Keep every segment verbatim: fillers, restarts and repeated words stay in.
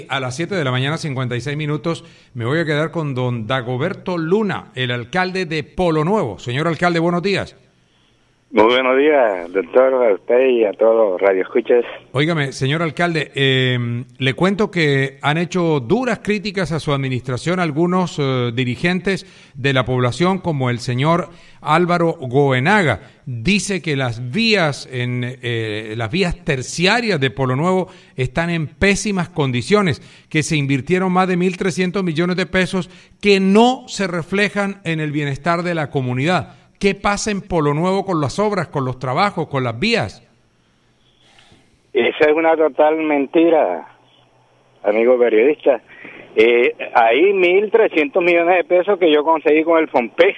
A las siete de la mañana, cincuenta y seis minutos, me voy a quedar con don Dagoberto Luna, el alcalde de Polo Nuevo. Señor alcalde, buenos días. Muy buenos días, doctor, a usted y a todos los radioescuchas. Óigame, señor alcalde, eh, le cuento que han hecho duras críticas a su administración algunos eh, dirigentes de la población, como el señor Álvaro Goenaga. Dice que las vías en eh, las vías terciarias de Polo Nuevo están en pésimas condiciones, que se invirtieron más de mil trescientos millones de pesos que no se reflejan en el bienestar de la comunidad. ¿Qué pasa en Polo Nuevo con las obras, con los trabajos, con las vías? Esa es una total mentira, amigo periodista. Eh, hay mil trescientos millones de pesos que yo conseguí con el FOMPE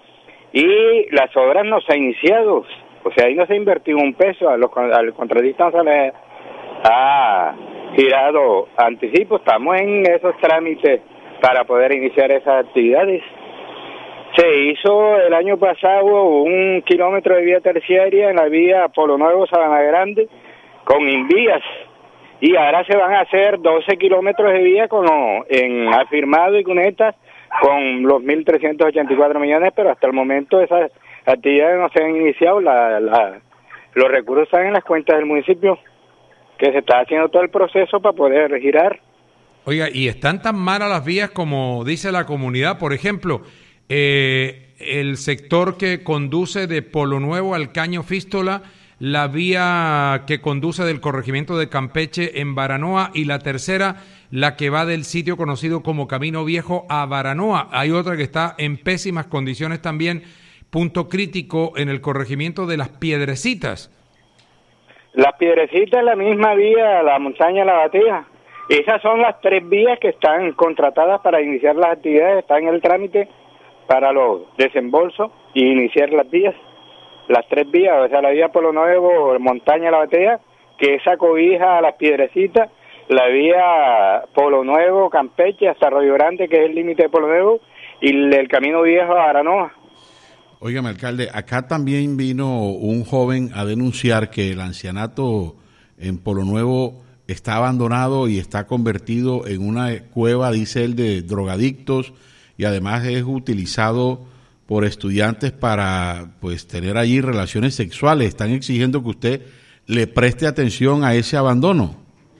y las obras no se han iniciado. O sea, ahí no se ha invertido un peso, a los, al contratista no se le ha girado anticipo. Estamos en esos trámites para poder iniciar esas actividades. Se hizo el año pasado un kilómetro de vía terciaria en la vía Polo Nuevo Sabana Grande con invías y ahora se van a hacer doce kilómetros de vía con en afirmado y cunetas con los mil trescientos ochenta y cuatro millones, pero hasta el momento esas actividades no se han iniciado. La, la, los recursos están en las cuentas del municipio, que se está haciendo todo el proceso para poder girar. Oiga, ¿y están tan malas las vías como dice la comunidad? Por ejemplo, Eh, el sector que conduce de Polo Nuevo al Caño Fístola, la vía que conduce del corregimiento de Campeche en Baranoa y la tercera, la que va del sitio conocido como Camino Viejo a Baranoa. Hay otra que está en pésimas condiciones también, punto crítico en el corregimiento de Las Piedrecitas. Las Piedrecitas, la misma vía, la montaña La Batida. Esas son las tres vías que están contratadas para iniciar las actividades, están en el trámite para los desembolsos y iniciar las vías, las tres vías, o sea, la vía Polo Nuevo, Montaña La Batea, que esa cobija a Las Piedrecitas, la vía Polo Nuevo, Campeche, hasta Arroyo Grande, que es el límite de Polo Nuevo, y el, el Camino Viejo a Aranoa. Óigame, alcalde, acá también vino un joven a denunciar que el ancianato en Polo Nuevo está abandonado y está convertido en una cueva, dice él, de drogadictos, y además es utilizado por estudiantes para pues tener allí relaciones sexuales. Están exigiendo que usted le preste atención a ese abandono.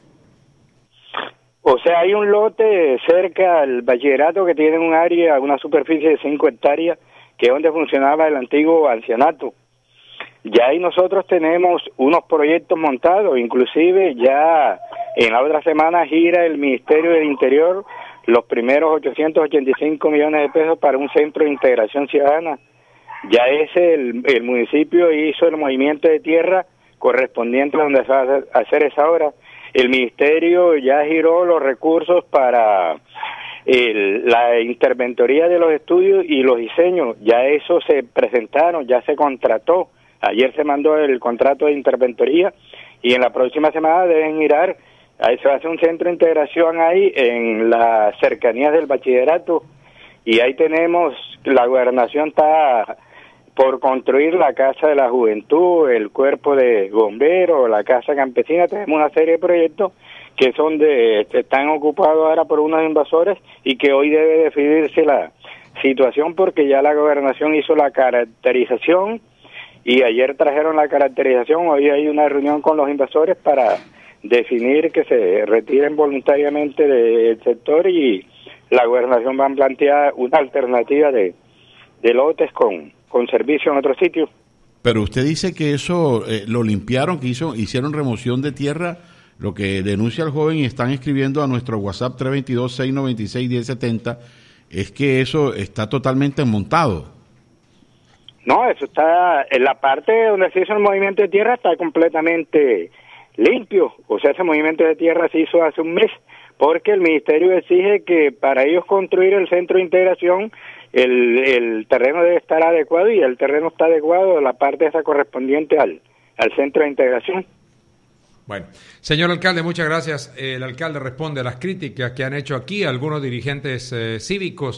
O sea, hay un lote cerca al bachillerato que tiene un área, una superficie de cinco hectáreas, que es donde funcionaba el antiguo ancianato. Ya ahí nosotros tenemos unos proyectos montados, inclusive ya en la otra semana gira el Ministerio del Interior los primeros ochocientos ochenta y cinco millones de pesos para un centro de integración ciudadana. Ya ese, el, el municipio hizo el movimiento de tierra correspondiente a donde se va a hacer esa obra. El ministerio ya giró los recursos para el, la interventoría de los estudios y los diseños. Ya eso se presentaron, ya se contrató. Ayer se mandó el contrato de interventoría y en la próxima semana deben girar. Ahí se va a hacer un centro de integración ahí en las cercanías del bachillerato y ahí tenemos, la gobernación está por construir la casa de la juventud, el cuerpo de bomberos, la casa campesina. Tenemos una serie de proyectos que son de, están ocupados ahora por unos invasores y que hoy debe definirse la situación porque ya la gobernación hizo la caracterización y ayer trajeron la caracterización. Hoy hay una reunión con los invasores para definir que se retiren voluntariamente del sector y la gobernación va a plantear una alternativa de, de lotes con, con servicio en otro sitio. Pero usted dice que eso eh, lo limpiaron, que hizo, hicieron remoción de tierra, lo que denuncia el joven y están escribiendo a nuestro WhatsApp tres dos dos, seis nueve seis, uno cero siete cero, es que eso está totalmente montado. No, eso está, en la parte donde se hizo el movimiento de tierra está completamente limpio, o sea, ese movimiento de tierra se hizo hace un mes, porque el ministerio exige que para ellos construir el centro de integración, el, el terreno debe estar adecuado y el terreno está adecuado, la parte esa correspondiente al, al centro de integración. Bueno, señor alcalde, muchas gracias. El alcalde responde a las críticas que han hecho aquí algunos dirigentes eh, cívicos